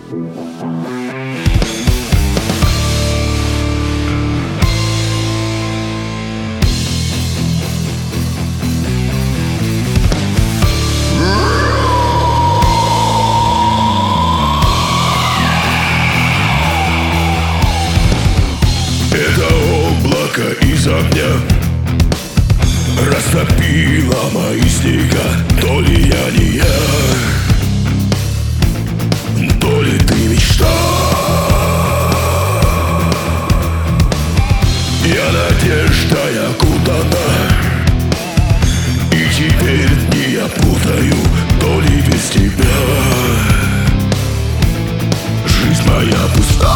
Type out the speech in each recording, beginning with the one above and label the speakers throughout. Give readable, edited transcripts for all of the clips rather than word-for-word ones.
Speaker 1: Из огня растопила мои снега. То ли я не я, то ли ты мечта. Я надеждой окутана, и теперь дни я путаю. То ли без тебя жизнь моя пуста.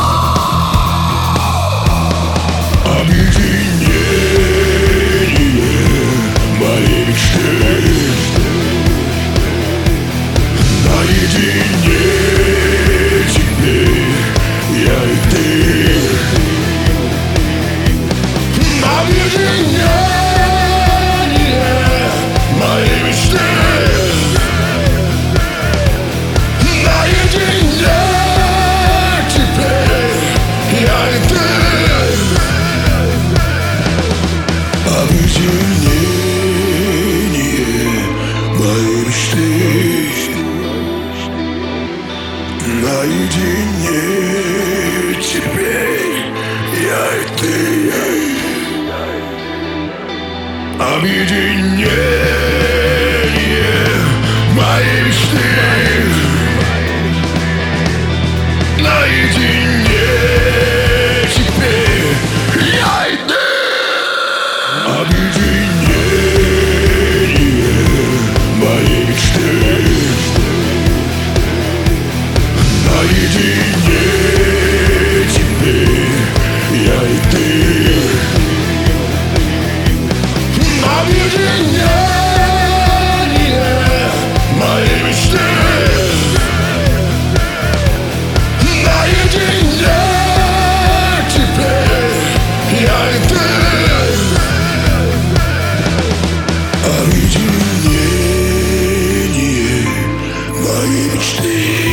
Speaker 1: Наедине теперь я и ты. Объединение моей мечты. Наедине теперь я и ты. Объединение моей мечты. Наедине теперь я и ты. Объединение моей мечты. Наедине теперь я и ты. Объединение моей мечты.